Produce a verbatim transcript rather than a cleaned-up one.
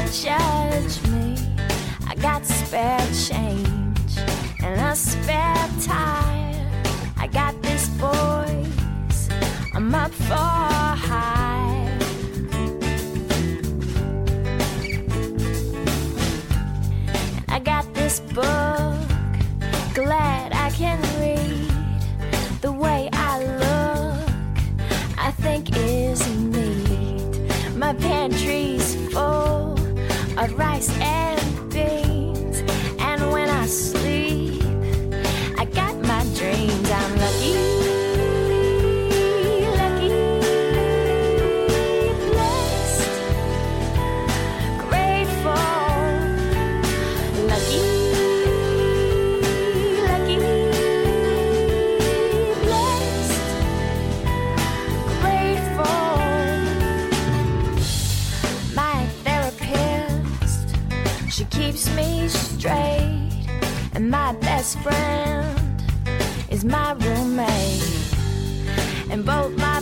judge me. I got spare change and a spare tire. I got this voice, I'm up for high. I got this book, glad I can read. The way I look, I think is neat. My pantry's full of rice and beans, and when I sleep, I got my dreams. I'm lucky, lucky, blessed, grateful, lucky, lucky, blessed, grateful. My therapist, she keeps me straight, and my best friend is my roommate, and both my